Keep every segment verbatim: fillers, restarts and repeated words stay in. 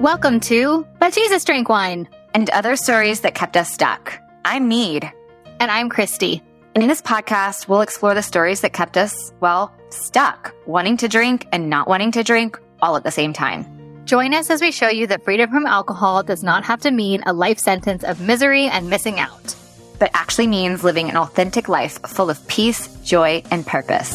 Welcome to But Jesus Drank Wine and Other Stories That Kept Us Stuck. I'm Mead. And I'm Christy. And in this podcast, we'll explore the stories that kept us, well, stuck, wanting to drink and not wanting to drink all at the same time. Join us as we show you that freedom from alcohol does not have to mean a life sentence of misery and missing out, but actually means living an authentic life full of peace, joy, and purpose.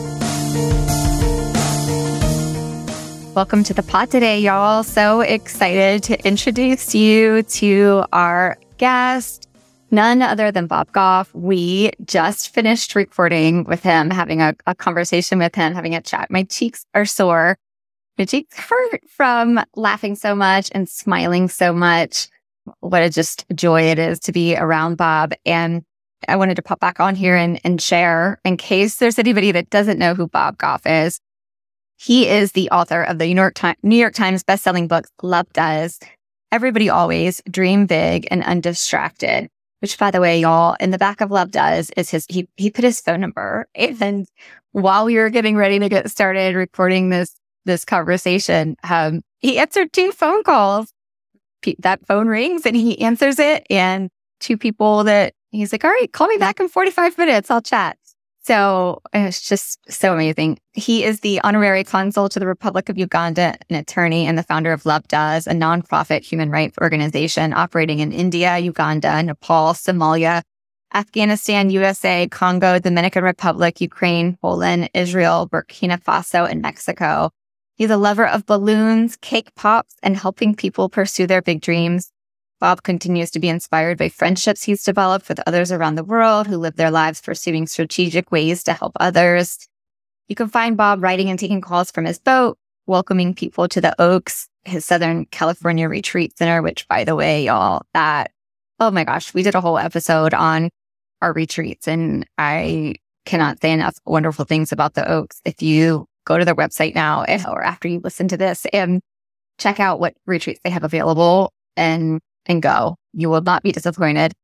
Welcome to the pod today, y'all. So excited to introduce you to our guest, none other than Bob Goff. We just finished recording with him, having a, a conversation with him, having a chat. My cheeks are sore. My cheeks hurt from laughing so much and smiling so much. What a just joy it is to be around Bob. And I wanted to pop back on here and, and share, in case there's anybody that doesn't know who Bob Goff is. He is the author of the New York Times, New York Times bestselling book, Love Does, Everybody Always, Dream Big and Undistracted, which, by the way, y'all, in the back of Love Does is his, he, he put his phone number. And while we were getting ready to get started recording this, this conversation, um, he answered two phone calls. P- that phone rings and he answers it. And two people that he's like, all right, call me back in forty-five minutes. I'll chat. So it's just so amazing. He is the honorary consul to the Republic of Uganda, an attorney, and the founder of Love Does, a nonprofit human rights organization operating in India, Uganda, Nepal, Somalia, Afghanistan, U S A, Congo, Dominican Republic, Ukraine, Poland, Israel, Burkina Faso, and Mexico. He's a lover of balloons, cake pops, and helping people pursue their big dreams. Bob continues to be inspired by friendships he's developed with others around the world who live their lives pursuing strategic ways to help others. You can find Bob writing and taking calls from his boat, welcoming people to the Oaks, his Southern California retreat center, which, by the way, y'all, that, oh my gosh, we did a whole episode on our retreats, and I cannot say enough wonderful things about the Oaks. If you go to their website now or after you listen to this and check out what retreats they have available and and go. You will not be disappointed.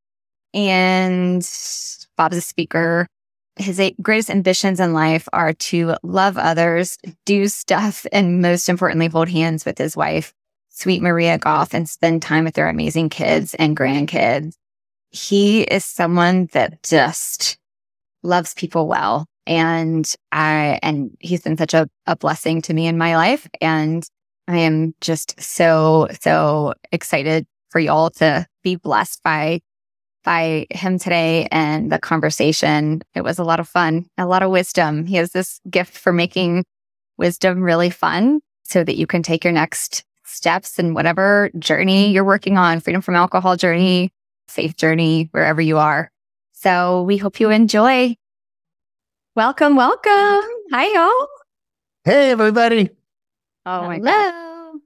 And Bob's a speaker. His eight greatest ambitions in life are to love others, do stuff, and most importantly, hold hands with his wife, Sweet Maria Goff, and spend time with their amazing kids and grandkids. He is someone that just loves people well. And I, and he's been such a, a blessing to me in my life. And I am just so, so excited for y'all to be blessed by by him today and the conversation. It was a lot of fun, a lot of wisdom. He has this gift for making wisdom really fun so that you can take your next steps in whatever journey you're working on, freedom from alcohol journey, faith journey, wherever you are. So we hope you enjoy. Welcome, welcome. Hi, y'all. Hey, everybody. Oh, my God.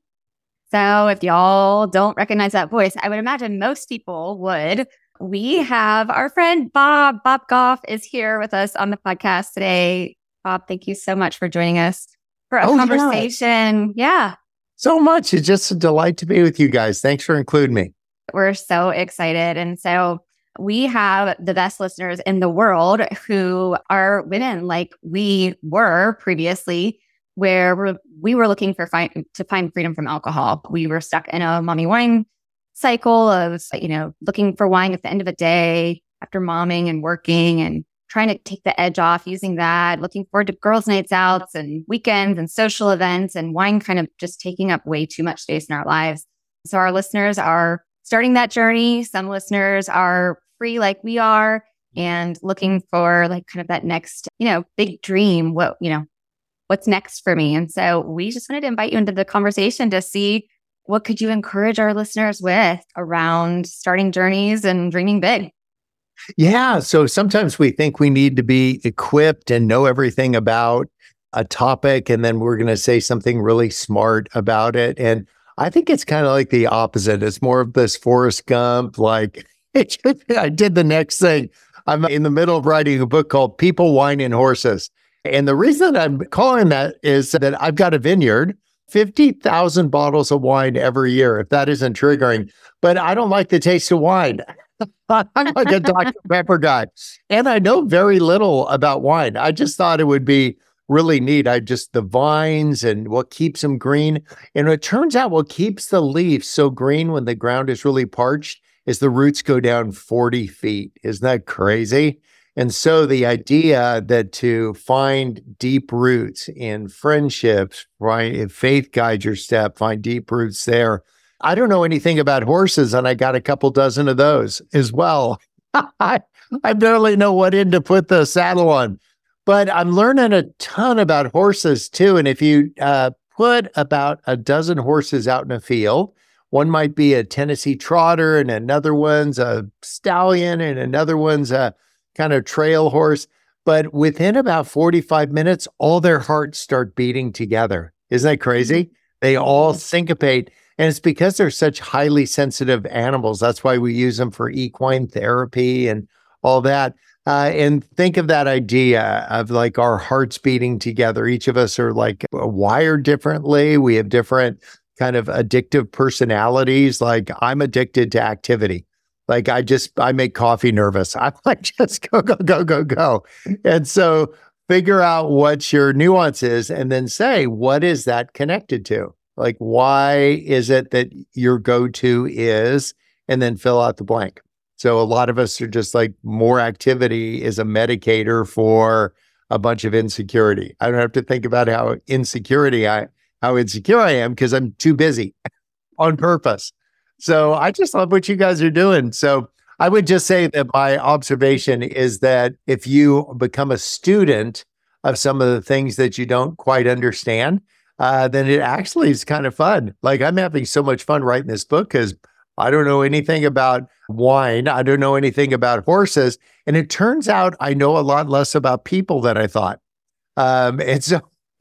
So if y'all don't recognize that voice, I would imagine most people would. We have our friend Bob. Bob Goff is here with us on the podcast today. Bob, thank you so much for joining us for a oh, conversation. Yeah. yeah. So much. It's just a delight to be with you guys. Thanks for including me. We're so excited. And so we have the best listeners in the world who are women like we were previously, where we're, we were looking for fi- to find freedom from alcohol. We were stuck in a mommy wine cycle of, you know, looking for wine at the end of a day after momming and working and trying to take the edge off using that, looking forward to girls' nights out and weekends and social events, and wine kind of just taking up way too much space in our lives. So our listeners are starting that journey. Some listeners are free like we are and looking for like kind of that next, you know, big dream. What, you know, what's next for me? And so we just wanted to invite you into the conversation to see what could you encourage our listeners with around starting journeys and dreaming big. Yeah. So sometimes we think we need to be equipped and know everything about a topic, and then we're going to say something really smart about it. And I think it's kind of like the opposite. It's more of this Forrest Gump, like I did the next thing. I'm in the middle of writing a book called People, Wine, and Horses. And the reason I'm calling that is that I've got a vineyard, fifty thousand bottles of wine every year, if that isn't triggering. But I don't like the taste of wine. I'm like a Doctor Pepper guy. And I know very little about wine. I just thought it would be really neat. I just, the vines and what keeps them green. And it turns out what keeps the leaves so green when the ground is really parched is the roots go down forty feet. Isn't that crazy? And so the idea that to find deep roots in friendships, right? If faith guides your step, find deep roots there. I don't know anything about horses, and I got a couple dozen of those as well. I, I barely know what end to put the saddle on, but I'm learning a ton about horses too. And if you uh, put about a dozen horses out in a field, one might be a Tennessee trotter and another one's a stallion and another one's a kind of trail horse. But within about forty-five minutes, all their hearts start beating together. Isn't that crazy? They all syncopate. And it's because they're such highly sensitive animals. That's why we use them for equine therapy and all that. Uh, and think of that idea of like our hearts beating together. Each of us are like wired differently. We have different kind of addictive personalities. Like I'm addicted to activity. Like I just, I make coffee nervous. I'm like, just go, go, go, go, go. And so figure out what your nuance is and then say, what is that connected to? Like, why is it that your go-to is, and then fill out the blank. So a lot of us are just like, more activity is a medicator for a bunch of insecurity. I don't have to think about how insecurity I, how insecure I am because I'm too busy on purpose. So I just love what you guys are doing. So I would just say that my observation is that if you become a student of some of the things that you don't quite understand, uh, then it actually is kind of fun. Like I'm having so much fun writing this book because I don't know anything about wine. I don't know anything about horses. And it turns out I know a lot less about people than I thought. Um, and so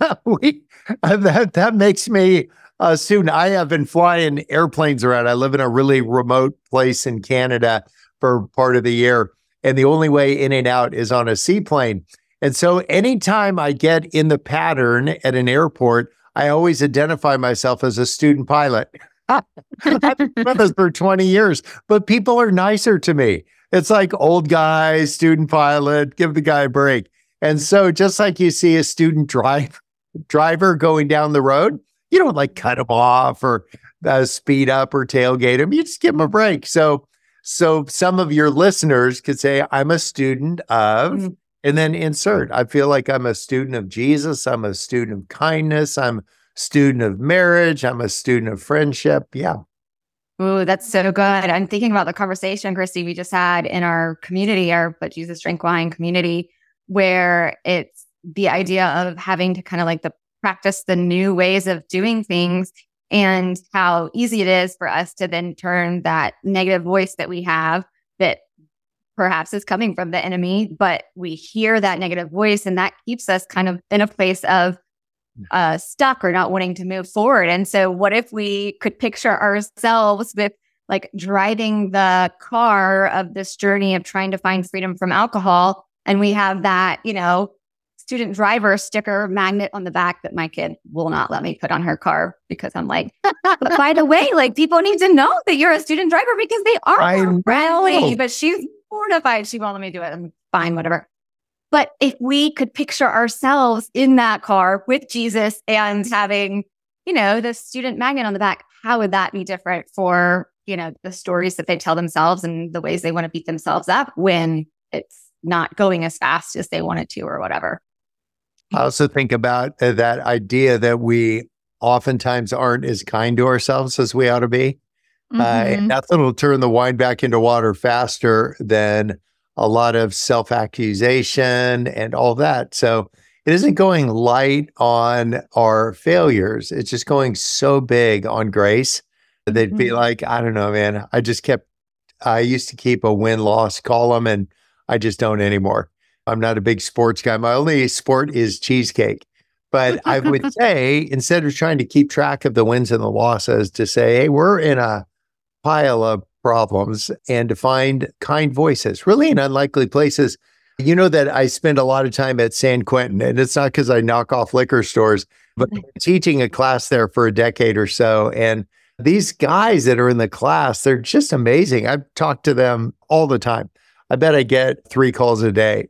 we, uh, that, that makes me a student. I have been flying airplanes around. I live in a really remote place in Canada for part of the year. And the only way in and out is on a seaplane. And so anytime I get in the pattern at an airport, I always identify myself as a student pilot. I've been with us for twenty years, but people are nicer to me. It's like old guy, student pilot, give the guy a break. And so just like you see a student drive, driver going down the road, you don't like cut him off or uh, speed up or tailgate him. You just give him a break. So, so some of your listeners could say, I'm a student of, mm-hmm. and then insert. I feel like I'm a student of Jesus. I'm a student of kindness. I'm a student of marriage. I'm a student of friendship. Yeah. Ooh, that's so good. I'm thinking about the conversation, Christy, we just had in our community, our But Jesus Drink Wine community, where it's the idea of having to kind of like the practice the new ways of doing things and how easy it is for us to then turn that negative voice that we have that perhaps is coming from the enemy, but we hear that negative voice and that keeps us kind of in a place of uh, stuck or not wanting to move forward. And so what if we could picture ourselves with like driving the car of this journey of trying to find freedom from alcohol, and we have that, you know, student driver sticker magnet on the back that my kid will not let me put on her car because I'm like, but by the way, like people need to know that you're a student driver because they are friendly, but she's mortified. She won't let me do it. I'm fine, whatever. But if we could picture ourselves in that car with Jesus and having, you know, the student magnet on the back, how would that be different for, you know, the stories that they tell themselves and the ways they want to beat themselves up when it's not going as fast as they want it to or whatever? I also think about uh, that idea that we oftentimes aren't as kind to ourselves as we ought to be. Mm-hmm. Uh, and nothing will turn the wine back into water faster than a lot of self-accusation and all that. So it isn't going light on our failures. It's just going so big on grace. Mm-hmm. They'd be like, I don't know, man. I just kept, I used to keep a win-loss column and I just don't anymore. I'm not a big sports guy. My only sport is cheesecake. But I would say, instead of trying to keep track of the wins and the losses, to say, hey, we're in a pile of problems, and to find kind voices, really in unlikely places. You know that I spend a lot of time at San Quentin, and it's not because I knock off liquor stores, but I'm teaching a class there for a decade or so. And these guys that are in the class, they're just amazing. I've talked to them all the time. I bet I get three calls a day.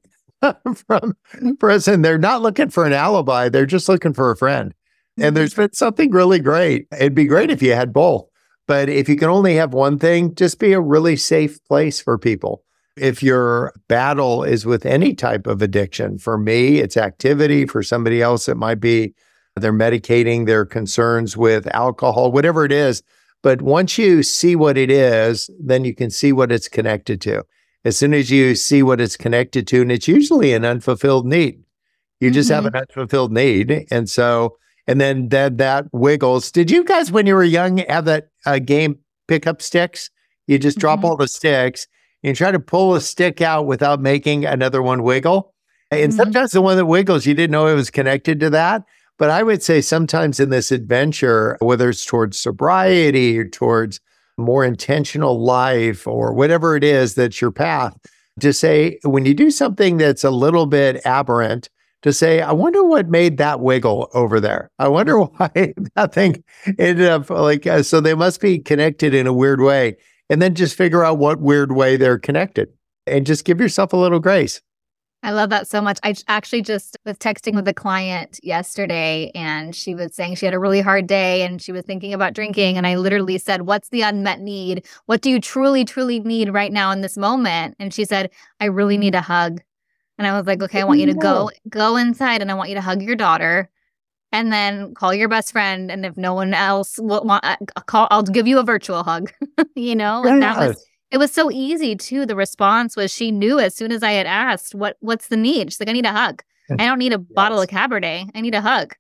from prison. They're not looking for an alibi. They're just looking for a friend. And there's been something really great. It'd be great if you had both. But if you can only have one thing, just be a really safe place for people. If your battle is with any type of addiction, for me, it's activity. For somebody else, it might be they're medicating their concerns with alcohol, whatever it is. But once you see what it is, then you can see what it's connected to. As soon as you see what it's connected to, and it's usually an unfulfilled need. You just mm-hmm. have an unfulfilled need. And so, and then that, that wiggles. Did you guys, when you were young, have that uh, game, pick up sticks? You just drop mm-hmm. all the sticks and try to pull a stick out without making another one wiggle. And mm-hmm. sometimes the one that wiggles, you didn't know it was connected to that. But I would say sometimes in this adventure, whether it's towards sobriety or towards more intentional life or whatever it is that's your path, to say, when you do something that's a little bit aberrant, to say, I wonder what made that wiggle over there. I wonder why that thing ended up like, uh, so they must be connected in a weird way. And then just figure out what weird way they're connected and just give yourself a little grace. I love that so much. I actually just was texting with a client yesterday, and she was saying she had a really hard day and she was thinking about drinking. And I literally said, what's the unmet need? What do you truly, truly need right now in this moment? And she said, I really need a hug. And I was like, okay, I want you to go, go inside and I want you to hug your daughter and then call your best friend. And if no one else will want, I'll, call, I'll give you a virtual hug, you know? And that was, it was so easy too. The response was she knew as soon as I had asked, what what's the need? She's like, I need a hug. I don't need a yes. bottle of Cabernet. I need a hug.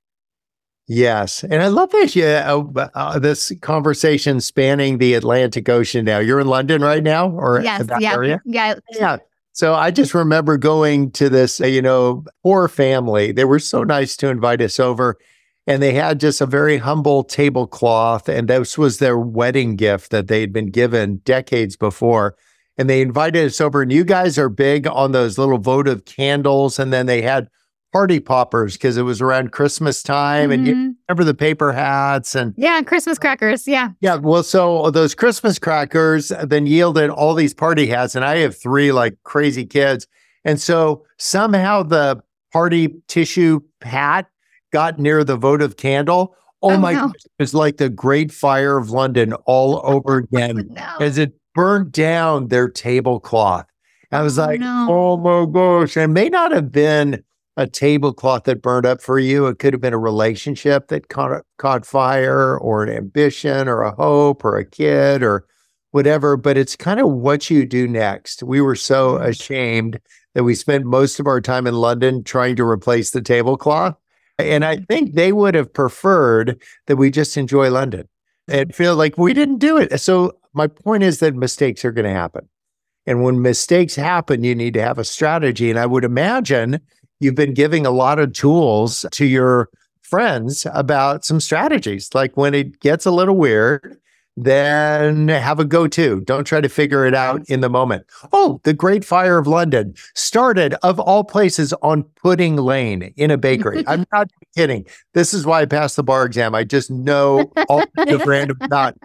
Yes. And I love that you, uh, uh, this conversation spanning the Atlantic Ocean now. You're in London right now or yes, that yeah, area? Yeah. Yeah. So I just remember going to this, uh, you know, poor family. They were so nice to invite us over. And they had just a very humble tablecloth. And this was their wedding gift that they'd been given decades before. And they invited us over. And you guys are big on those little votive candles. And then they had party poppers because it was around Christmas time. Mm-hmm. And you remember the paper hats and yeah, Christmas crackers. Yeah. Yeah. Well, so those Christmas crackers then yielded all these party hats. And I have three like crazy kids. And so somehow the party tissue hat got near the votive candle. Oh, oh my no. gosh, it was like the Great Fire of London all over again no. as it burnt down their tablecloth. I was oh, like, no. oh my gosh. And it may not have been a tablecloth that burned up for you. It could have been a relationship that caught, caught fire or an ambition or a hope or a kid or whatever. But it's kind of what you do next. We were so ashamed that we spent most of our time in London trying to replace the tablecloth. And I think they would have preferred that we just enjoy London and feel like we didn't do it. So my point is that mistakes are going to happen. And when mistakes happen, you need to have a strategy. And I would imagine you've been giving a lot of tools to your friends about some strategies. Like when it gets a little weird, then have a go-to. Don't try to figure it out in the moment. Oh, the Great Fire of London started, of all places, on Pudding Lane in a bakery. I'm not kidding. This is why I passed the bar exam. I just know all the random not.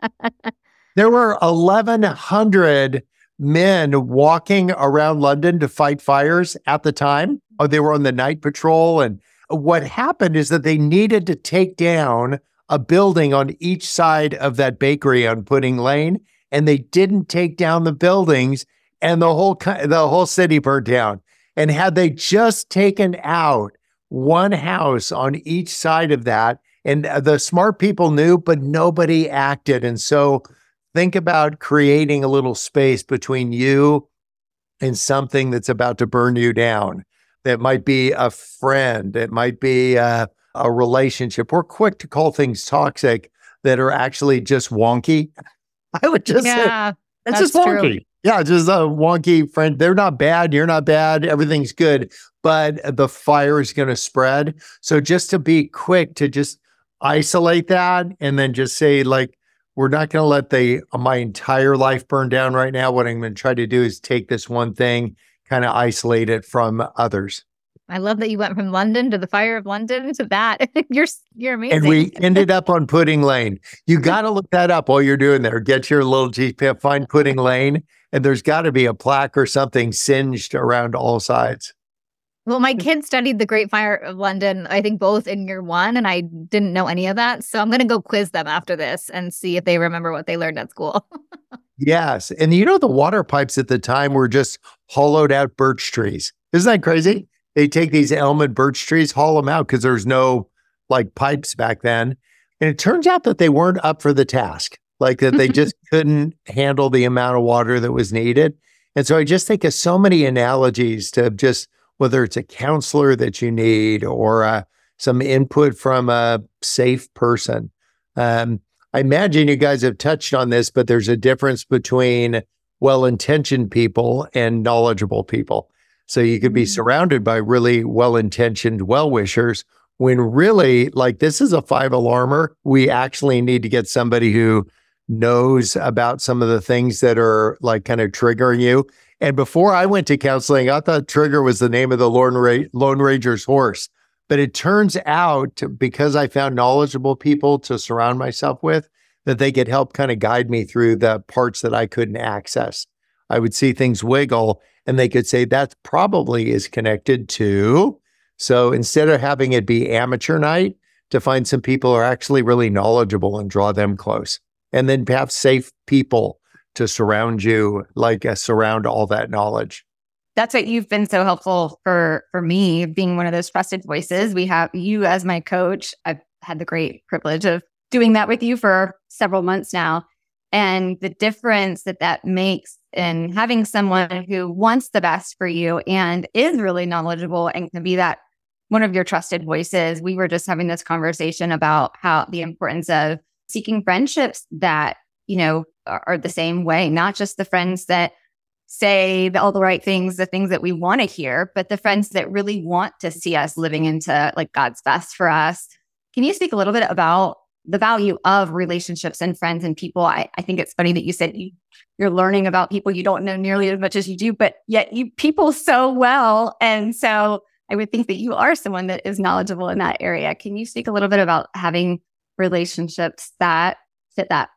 There were eleven hundred men walking around London to fight fires at the time. Oh, they were on the night patrol. And what happened is that they needed to take down a building on each side of that bakery on Pudding Lane, and they didn't take down the buildings, and the whole the whole city burned down. And had they just taken out one house on each side of that, and the smart people knew, but nobody acted. And so think about creating a little space between you and something that's about to burn you down. That might be a friend. It might be uh, a relationship. We're quick to call things toxic that are actually just wonky. I would just yeah, say, it's just wonky. True. Yeah, just a wonky friend. They're not bad. You're not bad. Everything's good. But the fire is going to spread. So just to be quick to just isolate that and then just say, like, we're not going to let the my entire life burn down right now. What I'm going to try to do is take this one thing, kind of isolate it from others. I love that you went from London to the Fire of London to that. you're you're amazing. And we ended up on Pudding Lane. You got to look that up while you're doing there. Get your little G P S, find Pudding Lane, and there's got to be a plaque or something singed around all sides. Well, my kids studied the Great Fire of London, I think both in year one, and I didn't know any of that. So I'm going to go quiz them after this and see if they remember what they learned at school. Yes. And you know, the water pipes at the time were just hollowed out birch trees. Isn't that crazy? They take these elm and birch trees, haul them out because there's no like pipes back then. And it turns out that they weren't up for the task, like that they just couldn't handle the amount of water that was needed. And so I just think of so many analogies to just whether it's a counselor that you need or uh, some input from a safe person. Um, I imagine you guys have touched on this, but there's a difference between well-intentioned people and knowledgeable people. So you could be Mm. surrounded by really well-intentioned well-wishers when really, like, this is a five alarmer. We actually need to get somebody who knows about some of the things that are like kind of triggering you. And before I went to counseling, I thought Trigger was the name of the Lone, Ra- Lone Ranger's horse. But it turns out, because I found knowledgeable people to surround myself with, that they could help kind of guide me through the parts that I couldn't access. I would see things wiggle and they could say that probably is connected to. So instead of having it be amateur night, to find some people who are actually really knowledgeable and draw them close. And then have safe people to surround you, like uh, surround all that knowledge. That's what you've been so helpful for for me, being one of those trusted voices. We have you as my coach. I've had the great privilege of doing that with you for several months now. And the difference that that makes in having someone who wants the best for you and is really knowledgeable and can be that one of your trusted voices. We were just having this conversation about how the importance of seeking friendships that, you know, are, are the same way, not just the friends that say the, all the right things, the things that we want to hear, but the friends that really want to see us living into like God's best for us. Can you speak a little bit about the value of relationships and friends and people? I, I think it's funny that you said you, you're learning about people you don't know nearly as much as you do, but yet you people so well. And so I would think that you are someone that is knowledgeable in that area. Can you speak a little bit about having relationships that fit that?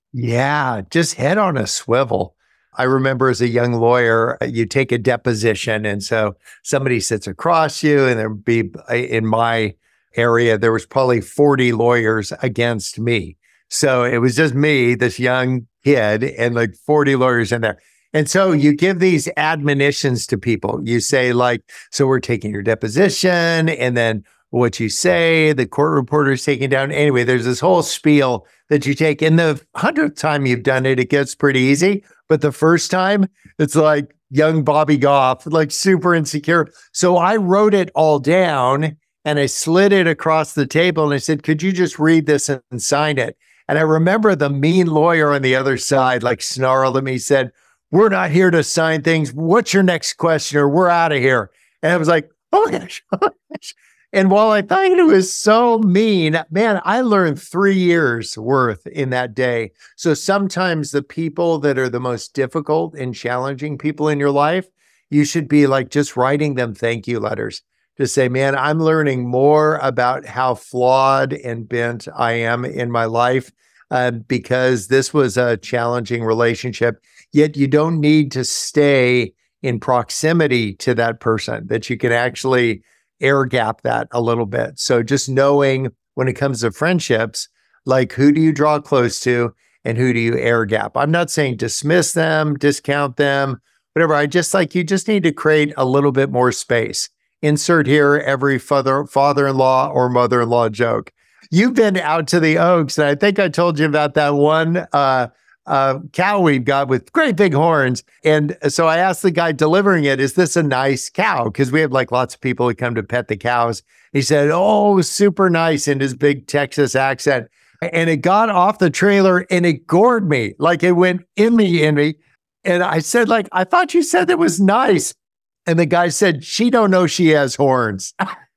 Yeah, just head on a swivel. I remember as a young lawyer, you take a deposition. And so somebody sits across you, and there'd be, in my area, there was probably forty lawyers against me. So it was just me, this young kid, and like forty lawyers in there. And so you give these admonitions to people. You say like, so we're taking your deposition, and then what you say, the court reporter is taking down. Anyway, there's this whole spiel that you take. And the hundredth time you've done it, it gets pretty easy. But the first time, it's like young Bobby Goff, like super insecure. So I wrote it all down and I slid it across the table and I said, could you just read this and sign it? And I remember the mean lawyer on the other side, like snarled at me, said, we're not here to sign things. What's your next question? Or we're out of here. And I was like, oh my gosh. Oh my gosh. And while I thought it was so mean, man, I learned three years worth in that day. So sometimes the people that are the most difficult and challenging people in your life, you should be like just writing them thank you letters to say, man, I'm learning more about how flawed and bent I am in my life uh, because this was a challenging relationship. Yet you don't need to stay in proximity to that person, that you can actually air gap that a little bit. So just knowing when it comes to friendships, like who do you draw close to and who do you air gap? I'm not saying dismiss them, discount them, whatever. I just like, you just need to create a little bit more space. Insert here every father, father-in-law or mother-in-law joke. You've been out to the Oaks, and I think I told you about that one uh, uh, cow we've got with great big horns. And so I asked the guy delivering it, is this a nice cow? Because we have like lots of people who come to pet the cows. He said, oh, super nice, in his big Texas accent. And it got off the trailer and it gored me, like it went in me, in me. And I said, like, I thought you said that was nice. And the guy said, she don't know she has horns.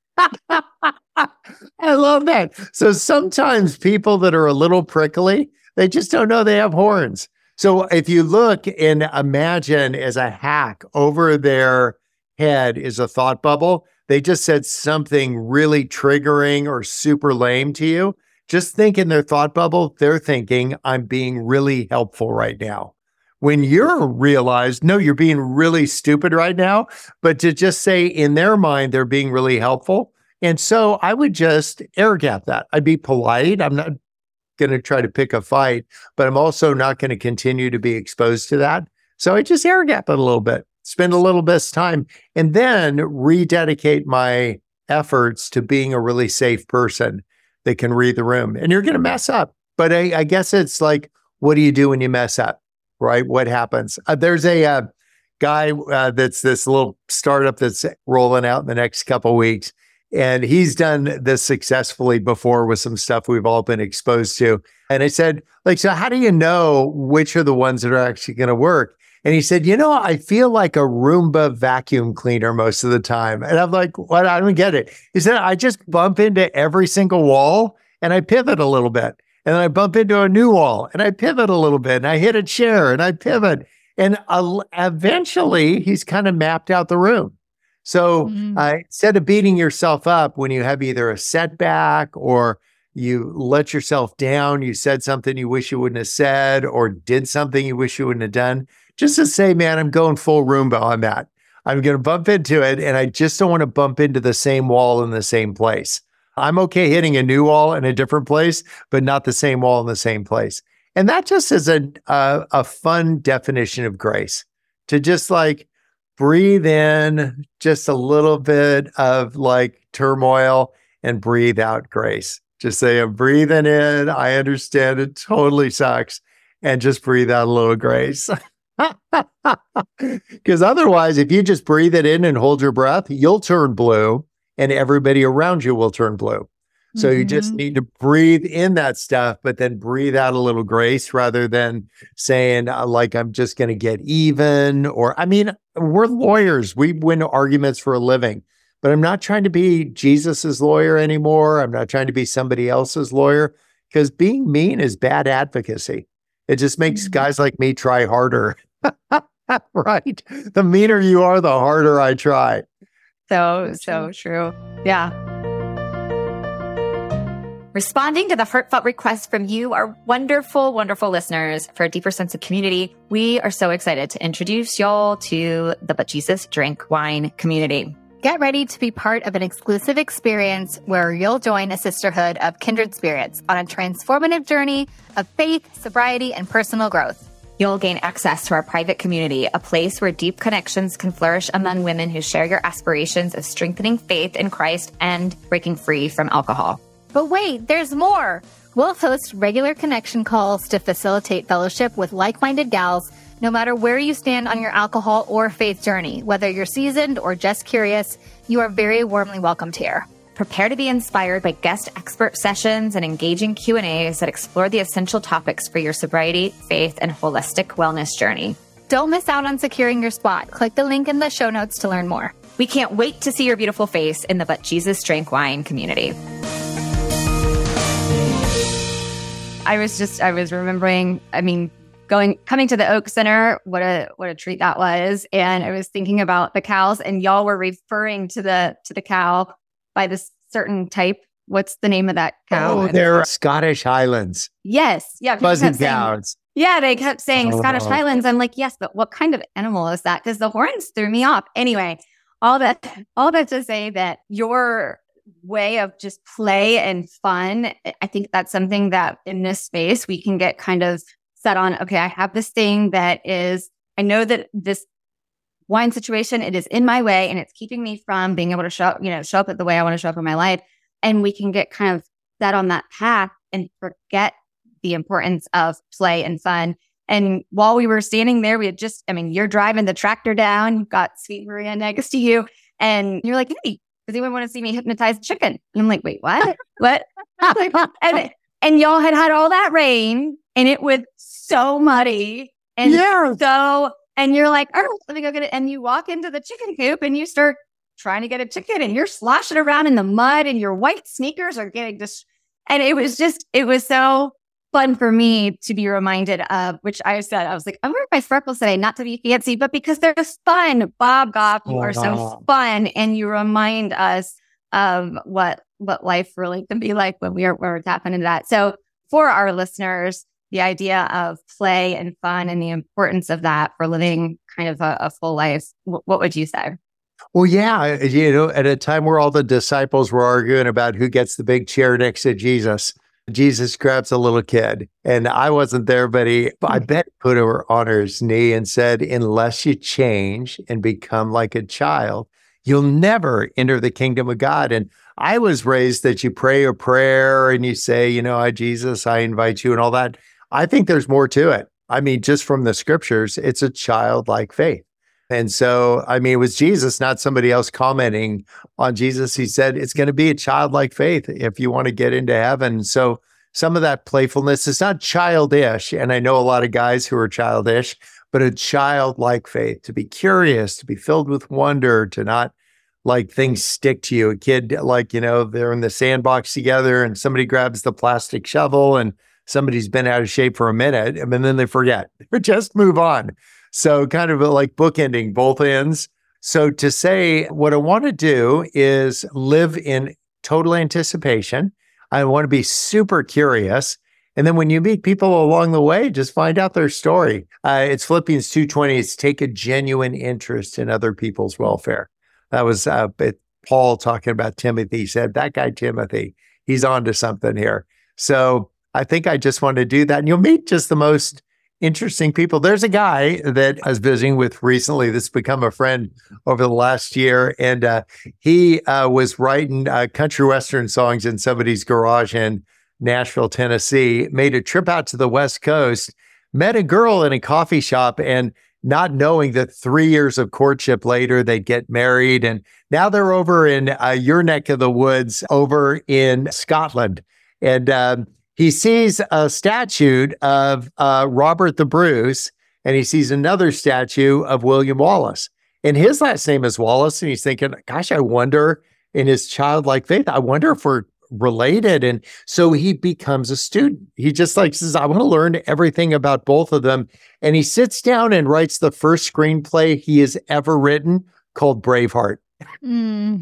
I love that. So sometimes people that are a little prickly, they just don't know they have horns. So if you look and imagine as a hack over their head is a thought bubble, they just said something really triggering or super lame to you. Just think in their thought bubble, they're thinking, I'm being really helpful right now. when you're realized, no, you're being really stupid right now, but to just say in their mind, they're being really helpful. And so I would just air gap that. I'd be polite. I'm not going to try to pick a fight, but I'm also not going to continue to be exposed to that. So I just air gap it a little bit, spend a little bit of time, and then rededicate my efforts to being a really safe person that can read the room. And you're going to mess up. But I, I guess it's like, what do you do when you mess up, right? What happens? Uh, there's a uh, guy uh, that's this little startup that's rolling out in the next couple of weeks. And he's done this successfully before with some stuff we've all been exposed to. And I said, like, so how do you know which are the ones that are actually going to work? And he said, you know, I feel like a Roomba vacuum cleaner most of the time. And I'm like, what? I don't get it. He said, I just bump into every single wall and I pivot a little bit. And then I bump into a new wall and I pivot a little bit and I hit a chair and I pivot. And uh, eventually he's kind of mapped out the room. So mm-hmm. uh, instead of beating yourself up when you have either a setback or you let yourself down, you said something you wish you wouldn't have said or did something you wish you wouldn't have done, just to say, man, I'm going full Roomba on that. I'm going to bump into it and I just don't want to bump into the same wall in the same place. I'm okay hitting a new wall in a different place, but not the same wall in the same place. And that just is a, a, a fun definition of grace, to just like breathe in just a little bit of like turmoil and breathe out grace. Just say, I'm breathing in. I understand it totally sucks. And just breathe out a little grace. Because otherwise, if you just breathe it in and hold your breath, you'll turn blue. And everybody around you will turn blue. So mm-hmm. you just need to breathe in that stuff, but then breathe out a little grace rather than saying, uh, like, I'm just going to get even. Or, I mean, we're lawyers. We win arguments for a living. But I'm not trying to be Jesus's lawyer anymore. I'm not trying to be somebody else's lawyer, because being mean is bad advocacy. It just makes mm-hmm. guys like me try harder. Right? The meaner you are, the harder I try. So, so true. Yeah. Responding to the heartfelt requests from you, our wonderful, wonderful listeners, for a deeper sense of community, we are so excited to introduce y'all to the But Jesus Drank Wine community. Get ready to be part of an exclusive experience where you'll join a sisterhood of kindred spirits on a transformative journey of faith, sobriety, and personal growth. You'll gain access to our private community, a place where deep connections can flourish among women who share your aspirations of strengthening faith in Christ and breaking free from alcohol. But wait, there's more. We'll host regular connection calls to facilitate fellowship with like-minded gals, no matter where you stand on your alcohol or faith journey. Whether you're seasoned or just curious, you are very warmly welcomed here. Prepare to be inspired by guest expert sessions and engaging Q and A's that explore the essential topics for your sobriety, faith, and holistic wellness journey. Don't miss out on securing your spot. Click the link in the show notes to learn more. We can't wait to see your beautiful face in the But Jesus Drank Wine community. I was just, I was remembering, I mean, going, coming to the Oak Center, what a, what a treat that was. And I was thinking about the cows, and y'all were referring to the, to the cow by this certain type. What's the name of that cow? Oh, they're Scottish Highlands. Yes. Yeah. Buzzing cows. Yeah, they kept saying oh. Scottish Highlands. I'm like, yes, but what kind of animal is that? Because the horns threw me off. Anyway, all that, all that to say that your way of just play and fun, I think that's something that in this space we can get kind of set on. Okay, I have this thing that is, I know that this wine situation, it is in my way and it's keeping me from being able to show up, you know, show up the way I want to show up in my life. And we can get kind of set on that path and forget the importance of play and fun. And while we were standing there, we had just, I mean, you're driving the tractor down, you've got Sweet Maria next to you, and you're like, hey, does anyone want to see me hypnotize chicken? And I'm like, wait, what? What? and, and y'all had had all that rain and it was so muddy. And yeah. so, and you're like, oh, let me go get it. And you walk into the chicken coop and you start trying to get a chicken and you're sloshing around in the mud and your white sneakers are getting just, and it was just, it was so fun for me to be reminded of, which I said, I was like, I'm wearing my freckles today, not to be fancy, but because they're just fun. Bob Goff, you oh, are so wow. fun. And you remind us of what, what life really can be like when we are, when we're tapping into that. So for our listeners, the idea of play and fun and the importance of that for living kind of a, a full life. W- what would you say? Well, yeah, you know, at a time where all the disciples were arguing about who gets the big chair next to Jesus, Jesus grabs a little kid. And I wasn't there, but he, I bet, put her on his knee and said, unless you change and become like a child, you'll never enter the kingdom of God. And I was raised that you pray a prayer and you say, you know, I, Jesus, I invite you and all that. I think there's more to it. I mean, just from the scriptures, it's a childlike faith. And so, I mean, it was Jesus, not somebody else commenting on Jesus. He said, it's going to be a childlike faith if you want to get into heaven. So some of that playfulness is not childish. And I know a lot of guys who are childish, but a childlike faith, to be curious, to be filled with wonder, to not like things stick to you. A kid, like, you know, they're in the sandbox together and somebody grabs the plastic shovel and somebody's been out of shape for a minute and then they forget, just move on. So kind of like bookending both ends. So to say what I want to do is live in total anticipation. I want to be super curious. And then when you meet people along the way, just find out their story. Uh, it's Philippians two twenty. It's take a genuine interest in other people's welfare. That was uh, it, Paul talking about Timothy. He said, that guy Timothy, he's on to something here. So I think I just want to do that. And you'll meet just the most interesting people. There's a guy that I was visiting with recently that's become a friend over the last year. And uh, he uh, was writing uh, country western songs in somebody's garage in Nashville, Tennessee, made a trip out to the West Coast, met a girl in a coffee shop, and not knowing that three years of courtship later, they'd get married. And now they're over in uh, your neck of the woods over in Scotland. And um, he sees a statue of uh, Robert the Bruce, and he sees another statue of William Wallace. And his last name is Wallace. And he's thinking, gosh, I wonder, in his childlike faith, I wonder if we're related. And so he becomes a student. He just like says, I want to learn everything about both of them. And he sits down and writes the first screenplay he has ever written called Braveheart. Mm.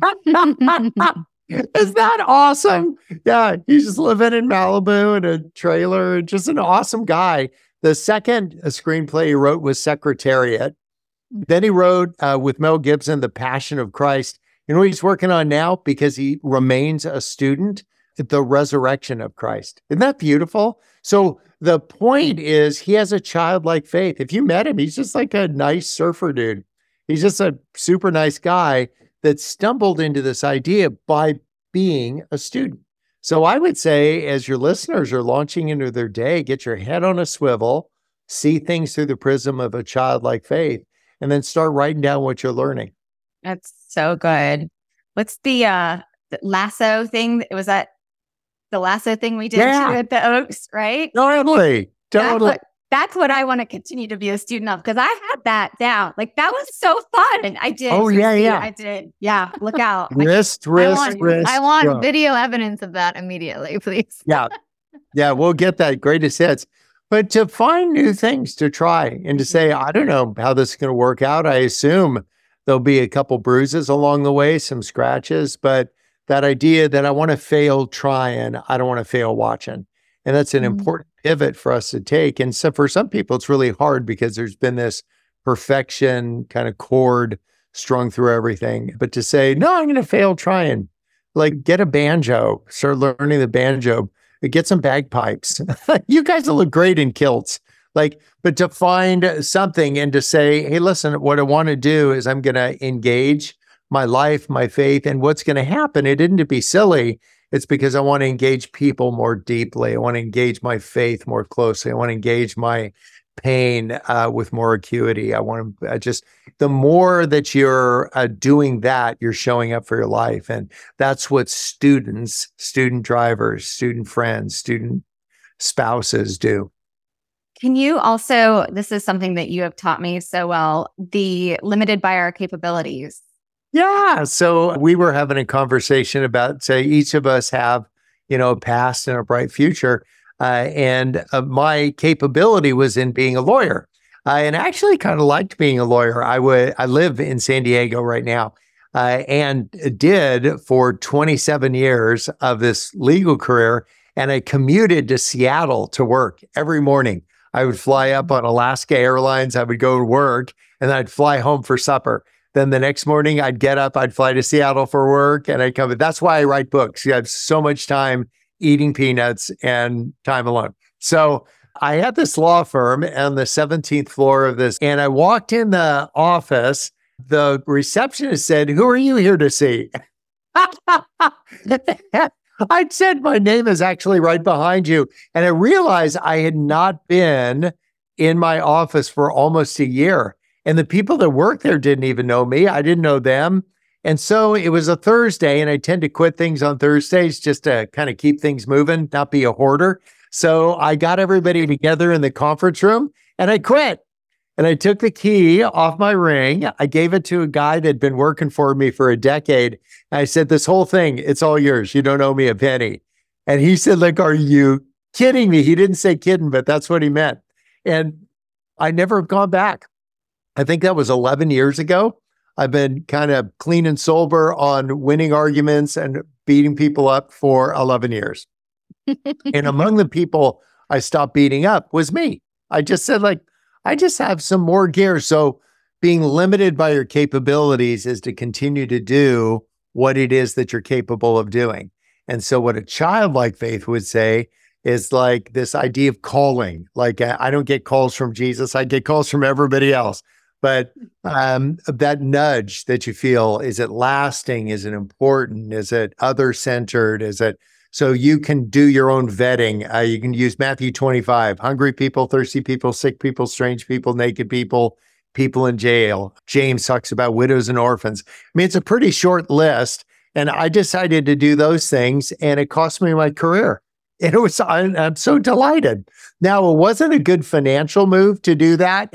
Is that awesome? Yeah, he's just living in Malibu in a trailer, just an awesome guy. The second screenplay he wrote was Secretariat. Then he wrote uh, with Mel Gibson, The Passion of Christ. You know what he's working on now? Because he remains a student, the resurrection of Christ. Isn't that beautiful? So the point is he has a childlike faith. If you met him, he's just like a nice surfer dude. He's just a super nice guy that stumbled into this idea by being a student. So I would say, as your listeners are launching into their day, get your head on a swivel, see things through the prism of a childlike faith, and then start writing down what you're learning. That's so good. What's the uh the lasso thing? Was that the lasso thing we did Yeah. too at the Oaks, right? Totally. That's Totally. what, that's what I want to continue to be a student of, because I had that down. Like that was so fun. And I did. Oh, yeah, Christine, yeah. I did. Yeah. Look out. Like, Wrist, I wrist, want, wrist. I want stroke. video evidence of that immediately, please. Yeah. Yeah, we'll get that greatest hits. But to find new things to try and to say, I don't know how this is going to work out. I assume there'll be a couple bruises along the way, some scratches, but that idea that I want to fail trying, I don't want to fail watching. And that's an Mhm. important pivot for us to take. And so for some people, it's really hard because there's been this perfection kind of cord strung through everything. But to say, no, I'm going to fail trying, like get a banjo, start learning the banjo, get some bagpipes. You guys will look great in kilts. Like, but to find something and to say, hey, listen, what I want to do is I'm going to engage my life, my faith, and what's going to happen. It isn't to be silly. It's because I want to engage people more deeply. I want to engage my faith more closely. I want to engage my pain uh, with more acuity. I want to uh, just, the more that you're uh, doing that, you're showing up for your life. And that's what students, student drivers, student friends, student spouses do. Can you also, this is something that you have taught me so well, the limited by our capabilities. Yeah. So we were having a conversation about, say, each of us have, you know, a past and a bright future. Uh, and uh, my capability was in being a lawyer. Uh, and I actually kind of liked being a lawyer. I would, I live in San Diego right now uh, and did for twenty-seven years of this legal career. And I commuted to Seattle to work every morning. I would fly up on Alaska Airlines. I would go to work and then I'd fly home for supper. Then the next morning I'd get up, I'd fly to Seattle for work and I'd come. That's why I write books. You have so much time eating peanuts and time alone. So I had this law firm on the seventeenth floor of this, and I walked in the office. The receptionist said, "Who are you here to see?" I said, "My name is actually right behind you." And I realized I had not been in my office for almost a year. And the people that worked there didn't even know me. I didn't know them. And so it was a Thursday, and I tend to quit things on Thursdays just to kind of keep things moving, not be a hoarder. So I got everybody together in the conference room and I quit. And I took the key off my ring. I gave it to a guy that had been working for me for a decade. And I said, "This whole thing, it's all yours. You don't owe me a penny." And he said, "Like, are you kidding me?" He didn't say kidding, but that's what he meant. And I never have gone back. I think that was eleven years ago. I've been kind of clean and sober on winning arguments and beating people up for eleven years. And among the people I stopped beating up was me. I just said, like, I just have some more gear. So being limited by your capabilities is to continue to do what it is that you're capable of doing. And so what a childlike faith would say is like this idea of calling. Like, I don't get calls from Jesus. I get calls from everybody else. But um, that nudge that you feel, is it lasting? Is it important? Is it other-centered? Is it so you can do your own vetting? Uh, you can use Matthew twenty-five, hungry people, thirsty people, sick people, strange people, naked people, people in jail. James talks about widows and orphans. I mean, it's a pretty short list. And I decided to do those things, and it cost me my career. And it was, I, I'm so delighted. Now, it wasn't a good financial move to do that.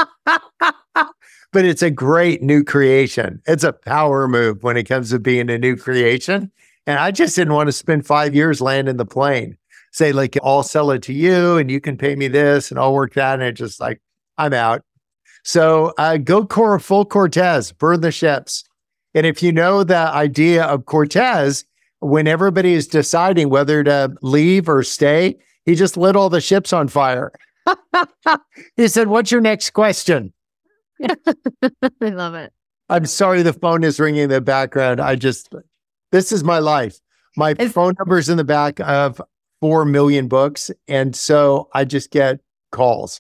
But it's a great new creation. It's a power move when it comes to being a new creation. And I just didn't want to spend five years landing the plane. Say, like, I'll sell it to you and you can pay me this and I'll work that. And it's just like, I'm out. So uh, go core full Cortez, burn the ships. And if you know the idea of Cortez, when everybody is deciding whether to leave or stay, he just lit all the ships on fire. He said, "What's your next question?" I love it. I'm sorry the phone is ringing in the background. I just, this is my life. My It's- phone number's in the back of four million books. And so I just get calls.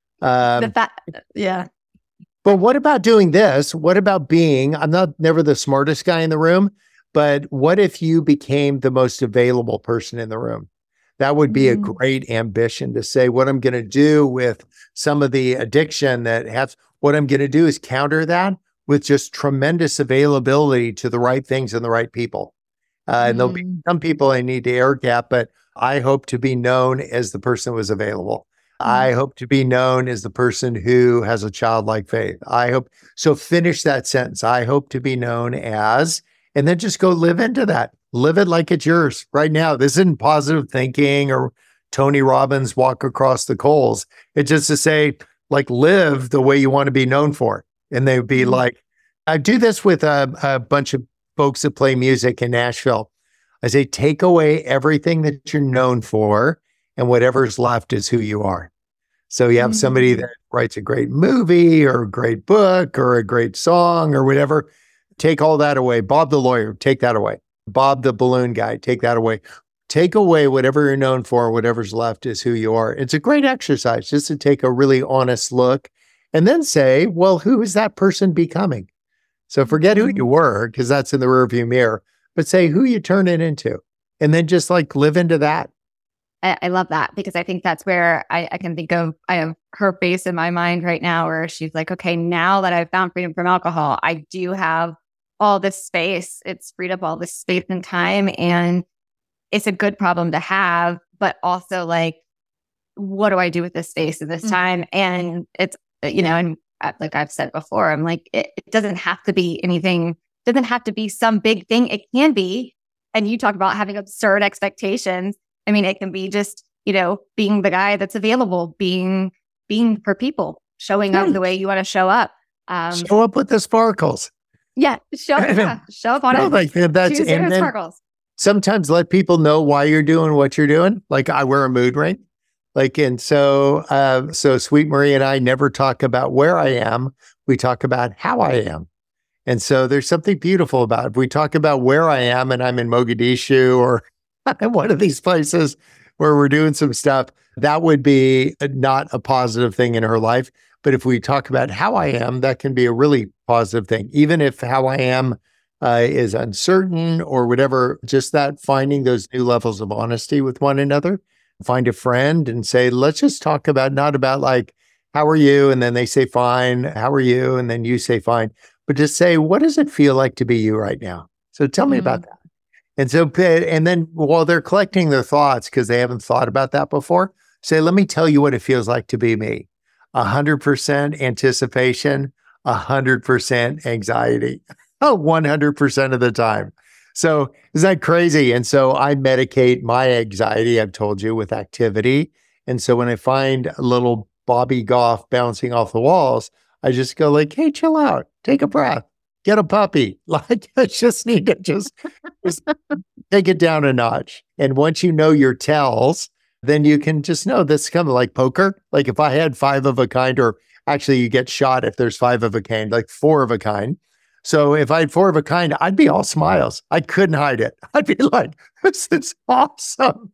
Um, the fa- yeah. but what about doing this? What about being, I'm not never the smartest guy in the room, but what if you became the most available person in the room? That would be a Mm. great ambition to say, what I'm going to do with some of the addiction that has, what I'm going to do is counter that with just tremendous availability to the right things and the right people. Uh, and there'll be Mm. some people I need to air gap, but I hope to be known as the person who was available. I hope to be known as the person who has a childlike faith. I hope, so finish that sentence. I hope to be known as, and then just go live into that. Live it like it's yours right now. This isn't positive thinking or Tony Robbins walk across the coals. It's just to say, like, live the way you want to be known for. And they would be Mhm. like, I do this with a, a bunch of folks that play music in Nashville. I say, take away everything that you're known for, and whatever's left is who you are. So you have somebody Mhm. that writes a great movie or a great book or a great song or whatever. Take all that away. Bob the lawyer, take that away. Bob the balloon guy, take that away. Take away whatever you're known for, whatever's left is who you are. It's a great exercise just to take a really honest look and then say, well, who is that person becoming? So forget who you were, because that's in the rearview mirror, but say who you turn it into, and then just like live into that. I, I love that, because I think that's where I, I can think of, I have her face in my mind right now where she's like, okay, now that I've found freedom from alcohol, I do have all this space. It's freed up all this space and time. And it's a good problem to have, but also like, what do I do with this space and this Mm. time? And it's, you know, and I- like I've said before, I'm like, it, it doesn't have to be anything, doesn't have to be some big thing. It can be. And you talk about having absurd expectations. I mean, it can be just, you know, being the guy that's available, being, being for people, showing up Yeah. the way you want to show up. Um, Show up with the sparkles. yeah, show, yeah, show up on No, it. like that- that's Tuesday and with then sparkles. sometimes let people know why you're doing what you're doing. Like I wear a mood ring. Like, and so, uh, so Sweet Marie and I never talk about where I am. We talk about how I am. And so there's something beautiful about it. If we talk about where I am and I'm in Mogadishu or one of these places where we're doing some stuff, that would be not a positive thing in her life. But if we talk about how I am, that can be a really positive thing. Even if how I am uh, is uncertain or whatever, just that finding those new levels of honesty with one another. Find a friend and say, let's just talk about, not about like, how are you? And then they say, fine. How are you? And then you say, fine. But just say, what does it feel like to be you right now? So tell me mm-hmm. about that. And so, and then while they're collecting their thoughts, because they haven't thought about that before, say, let me tell you what it feels like to be me. A hundred percent anticipation, a hundred percent anxiety, oh, one hundred percent of the time. So is that crazy? And so I medicate my anxiety, I've told you, with activity. And so when I find a little Bobby Goff bouncing off the walls, I just go like, hey, chill out, take a breath, get a puppy. Like I just need to just, just take it down a notch. And once you know your tells, then you can just know this is kind of like poker. Like if I had five of a kind, or actually you get shot if there's five of a kind, like four of a kind. So if I had four of a kind, I'd be all smiles. I couldn't hide it. I'd be like, this is awesome.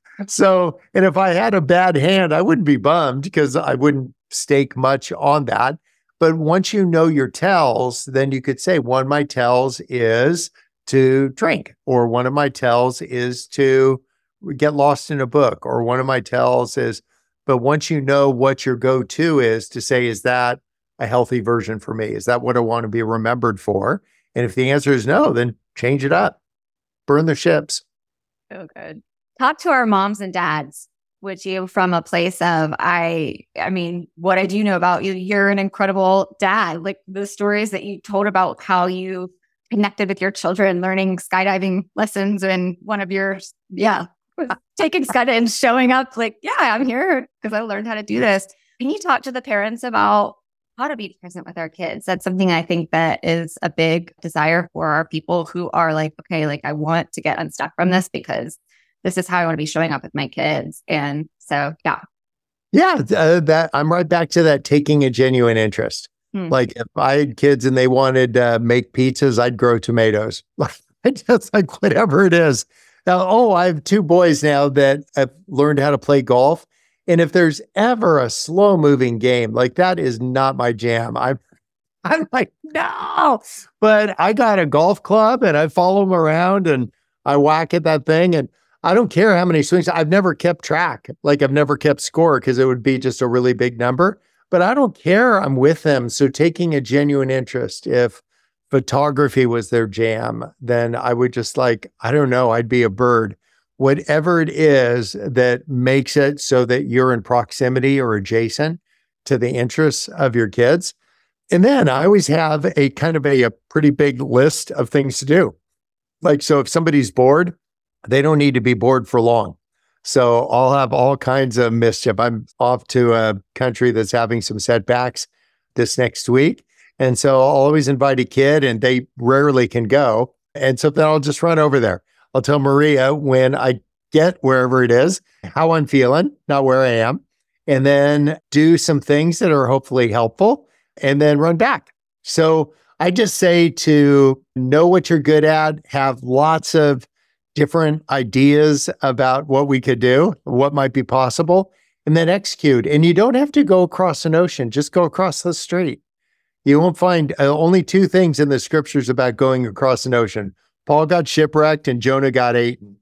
So, and if I had a bad hand, I wouldn't be bummed because I wouldn't stake much on that. But once you know your tells, then you could say, one of my tells is to drink, or one of my tells is to get lost in a book, or one of my tells is, but once you know what your go-to is, to say, is that a healthy version for me? Is that what I want to be remembered for? And if the answer is no, then change it up, burn the ships. So good. Talk to our moms and dads, would you, from a place of, I, I mean, what I do know about you, you're an incredible dad. Like the stories that you told about how you connected with your children, learning skydiving lessons, and one of your, yeah, taking skydiving and showing up like, yeah, I'm here because I learned how to do this. Can you talk to the parents about how to be present with our kids? That's something I think that is a big desire for our people who are like, okay, like I want to get unstuck from this because this is how I want to be showing up with my kids. And so, yeah. Yeah, uh, that I'm right back to that, taking a genuine interest. Hmm. Like if I had kids and they wanted to uh, make pizzas, I'd grow tomatoes. I just like whatever it is. Now, oh, I have two boys now that have learned how to play golf. And if there's ever a slow moving game, like that is not my jam. I'm, I'm like, no, but I got a golf club and I follow them around and I whack at that thing. And I don't care how many swings. I've never kept track. Like I've never kept score because it would be just a really big number, but I don't care. I'm with them. So taking a genuine interest, if photography was their jam, then I would just like, I don't know, I'd be a bird. Whatever it is that makes it so that you're in proximity or adjacent to the interests of your kids. And then I always have a kind of a, a pretty big list of things to do. Like, so if somebody's bored, they don't need to be bored for long. So I'll have all kinds of mischief. I'm off to a country that's having some setbacks this next week. And so I'll always invite a kid and they rarely can go. And so then I'll just run over there. I'll tell Maria when I get wherever it is, how I'm feeling, not where I am, and then do some things that are hopefully helpful and then run back. So I just say to know what you're good at, have lots of different ideas about what we could do, what might be possible, and then execute. And you don't have to go across an ocean, just go across the street. You won't find uh, only two things in the scriptures about going across an ocean. Paul got shipwrecked and Jonah got eaten.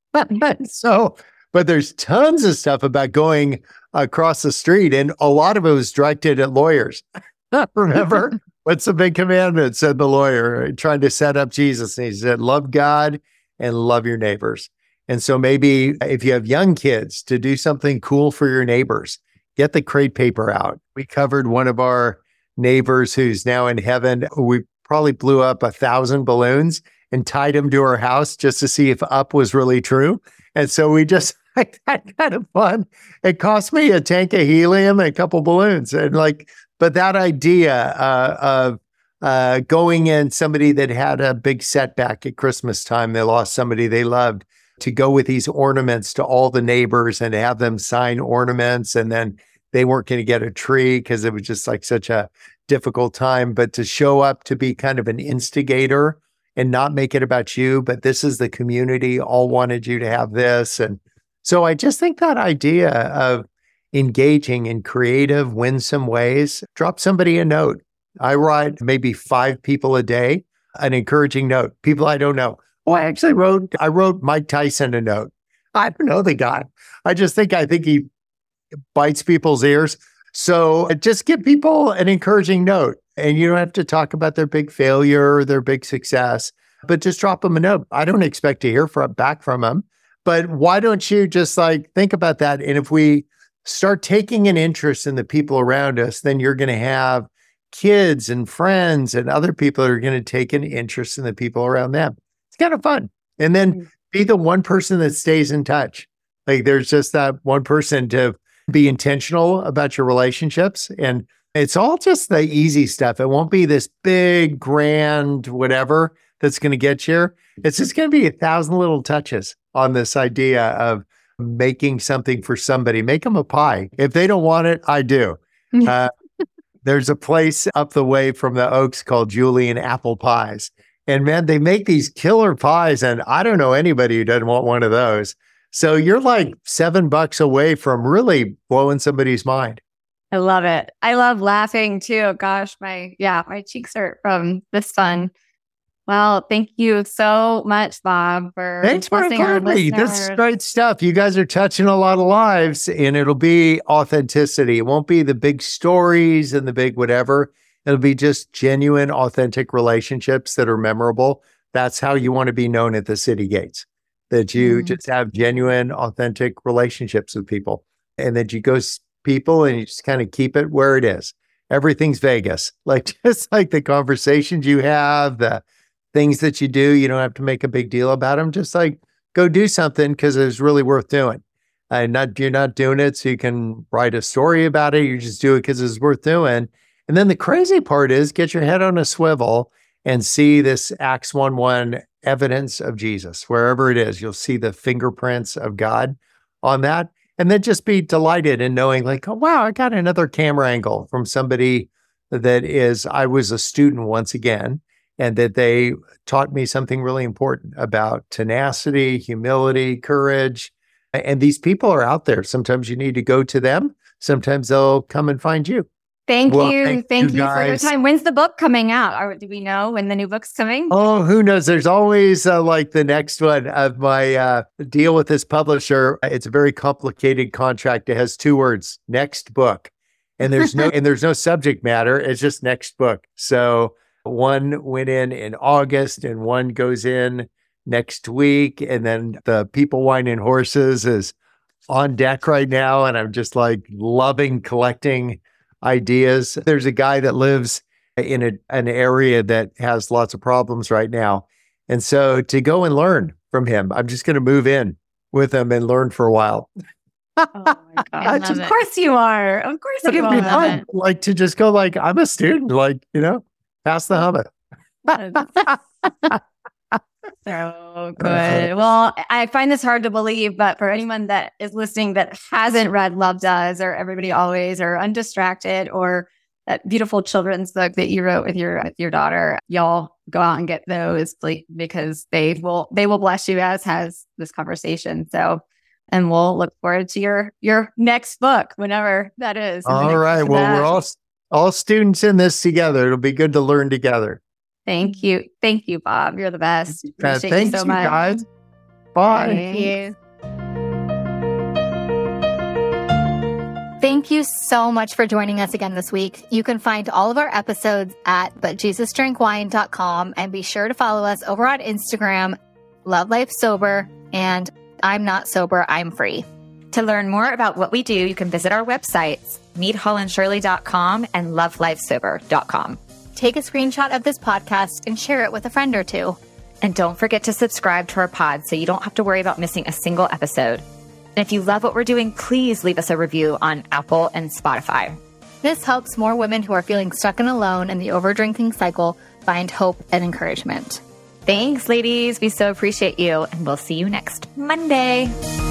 So, but there's tons of stuff about going across the street, and a lot of it was directed at lawyers. Remember? What's the big commandment, said the lawyer, trying to set up Jesus. And he said, love God and love your neighbors. And so maybe if you have young kids, to do something cool for your neighbors, get the crate paper out. We covered one of our neighbors who's now in heaven. We probably blew up a thousand balloons and tied him to our house just to see if up was really true. And so we just like that kind of fun. It cost me a tank of helium and a couple balloons. And like, but that idea uh, of uh, going in, somebody that had a big setback at Christmas time, they lost somebody they loved, to go with these ornaments to all the neighbors and have them sign ornaments. And then they weren't going to get a tree because it was just like such a difficult time, but to show up to be kind of an instigator and not make it about you, but this is the community, all wanted you to have this. And so I just think that idea of engaging in creative, winsome ways, drop somebody a note. I write maybe five people a day, an encouraging note, people I don't know. Oh, I actually wrote, I wrote Mike Tyson a note. I don't know the guy. I just think, I think he bites people's ears. So just give people an encouraging note, and you don't have to talk about their big failure or their big success, but just drop them a note. I don't expect to hear from back from them, but why don't you just like think about that? And if we start taking an interest in the people around us, then you're going to have kids and friends and other people that are going to take an interest in the people around them. It's kind of fun. And then be the one person that stays in touch. Like there's just that one person to be intentional about your relationships. And it's all just the easy stuff. It won't be this big, grand, whatever that's going to get you. It's just going to be a thousand little touches on this idea of making something for somebody. Make them a pie. If they don't want it, I do. Uh, there's a place up the way from the Oaks called Julian Apple Pies. And man, they make these killer pies. And I don't know anybody who doesn't want one of those. So you're like seven bucks away from really blowing somebody's mind. I love it. I love laughing too. Gosh, my, yeah, my cheeks hurt from this fun. Well, thank you so much, Bob, for Thanks for blessing our inviting me. listeners. This is great stuff. You guys are touching a lot of lives, and it'll be authenticity. It won't be the big stories and the big whatever. It'll be just genuine, authentic relationships that are memorable. That's how you want to be known at the city gates, that you mm. just have genuine, authentic relationships with people, and that you go s- people and you just kind of keep it where it is. Everything's Vegas, like just like the conversations you have, the things that you do, you don't have to make a big deal about them. Just like go do something because it's really worth doing. And not you're not doing it so you can write a story about it. You just do it because it's worth doing. And then the crazy part is get your head on a swivel and see this Acts one one evidence of Jesus. Wherever it is, you'll see the fingerprints of God on that. And then just be delighted in knowing like, oh, wow, I got another camera angle from somebody that is, I was a student once again, and that they taught me something really important about tenacity, humility, courage. And these people are out there. Sometimes you need to go to them. Sometimes they'll come and find you. Thank well, you. Thank, thank you, you for your time. When's the book coming out? Or do we know when the new book's coming? Oh, who knows? There's always uh, like the next one of my uh, deal with this publisher. It's a very complicated contract. It has two words, next book. And there's no and there's no subject matter. It's just next book. So one went in in August and one goes in next week. And then the People, Wine, and Horses is on deck right now. And I'm just like loving collecting ideas. There's a guy that lives in a, an area that has lots of problems right now. And so to go and learn from him, I'm just going to move in with him and learn for a while. Oh my gosh. Of course you are. Of course you It'd be are. fun, like to just go like, I'm a student, like, you know, pass the hummus. So good. Well, I find this hard to believe, but for anyone that is listening that hasn't read Love Does or Everybody Always or Undistracted or that beautiful children's book that you wrote with your with your daughter, y'all go out and get those, please, because they will they will bless you, as has this conversation. So, and we'll look forward to your your next book, whenever that is. All right. Well, that. we're all all students in this together. It'll be good to learn together. Thank you. Thank you, Bob. You're the best. Appreciate uh, thanks you so much. You guys. Bye. Thank you. Thank you so much for joining us again this week. You can find all of our episodes at but jesus drink wine dot com, and be sure to follow us over on Instagram, Love Life Sober, and I'm Not Sober, I'm Free. To learn more about what we do, you can visit our websites, meet holland shirley dot com and love life sober dot com. Take a screenshot of this podcast and share it with a friend or two. And don't forget to subscribe to our pod so you don't have to worry about missing a single episode. And if you love what we're doing, please leave us a review on Apple and Spotify. This helps more women who are feeling stuck and alone in the overdrinking cycle find hope and encouragement. Thanks, ladies. We so appreciate you, and we'll see you next Monday.